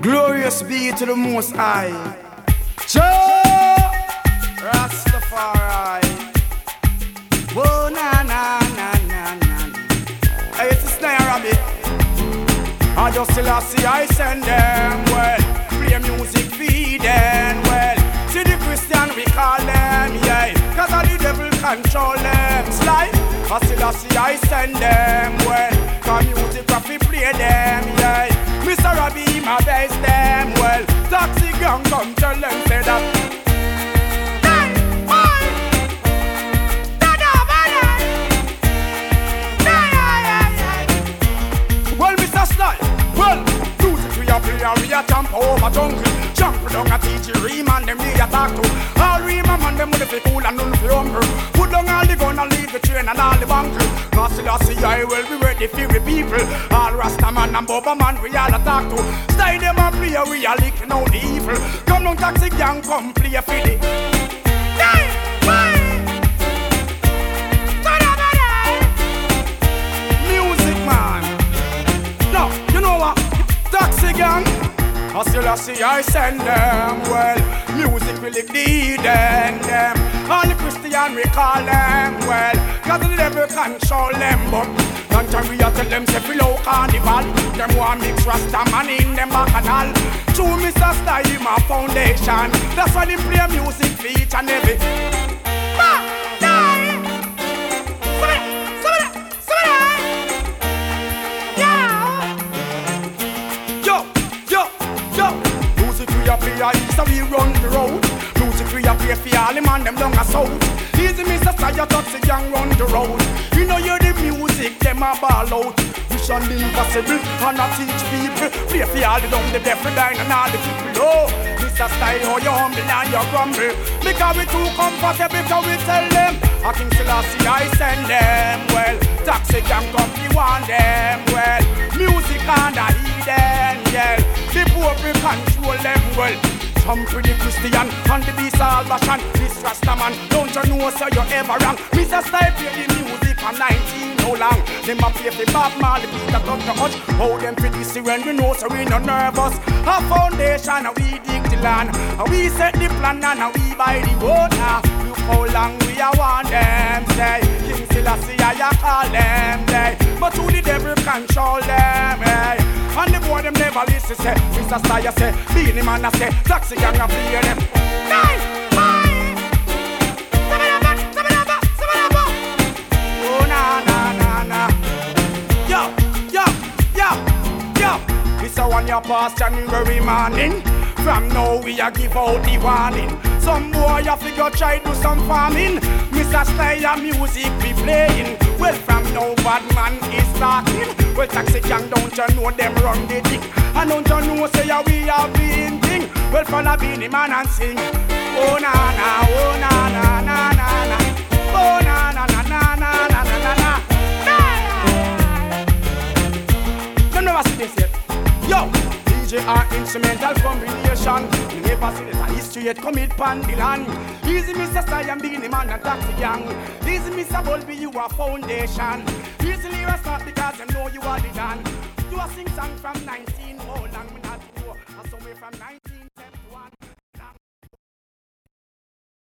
Glorious be to the Most High. Joe Rastafari. Whoa, na na na na na. Hey, it's a snare rabbit. I just still see I send them well. Play music feed them well. See the Christian we call them, yeah. Cause all the devil control them. Sly. I still see I send them well. Cause music we play them, yeah. Mr. Robbie, my best them well. Taxi gang come tell them say that. Well, Mr. Sly, well, music we a play and we a jump over jungle. Jump down a teach Reem and them we a talk to. All Reem and them with the cool and none for humble. Put down all the gun and leave the train and all the bunker. Massive I will be ready for the people. All Rasta man and Bubba man we all a talk to. Stay them a play we a licking out the evil. Come down taxi gang come play a filly. Music man. No, you know what? Taxi gang. I still see I send them well. Music will lead them. All the Christian we call them well. Cause the devil control them. But one time we a tell them say below carnival. Them want mix Rasta man in them bacchanal. True Mr. Style my foundation. That's why they play music for each and every. So we run the road. Music we a play for all the man them down a south. Easy Mr. Style Taxi gang run the road. You know you're the music them a ball out. Mission impossible and I teach people. Play for all the down the deaf dying and all the people. Oh, Mr. Style how you humble and you grumble. Because we too comfortable because we tell them. I think Selassie I send them well. Taxi gang come we want them well. Music and I hear them yeah. The poor we control them well. Some pretty Christian and the beast all fashion. This Rasta man, don't you know so you ever wrong. Mr. Style play the music from 19 how long. Them a play for Bob Marley, Peter Tosh the Hutch. How them for this when we know so we no nervous. Our foundation and we dig the land. And we set the plan and we buy the water. Look how long we a want them say. King Selassie I call them say. But who the devil control them hey. And the boy them never listen say. Mr. Style say, Beanie Man I say, Taxi gang a play them. Oh na na na na. Yo, yo, yo, yo. This a one year past January morning. From now we a give out the warning. Some boy a figure try do some farming. Mr. Style music be playing. Well from now bad man is talking. Well Taxi gang don't you know them run the thing. And don't you know say we have been thing. Well follow Beanie Man and sing. Oh na na, oh na na na na na. Oh na na na na na na na na. You never see this yet. Yo, DJ are instrumental combination. You never see this a history yet commit pan the land. Easy Mr. Style and Beanie Man and Taxi gang. Easy Mr. Bulby you a foundation. Easily respect because you know you are the Dan. You a sing song from 19 oh long me not go. I saw me from 19.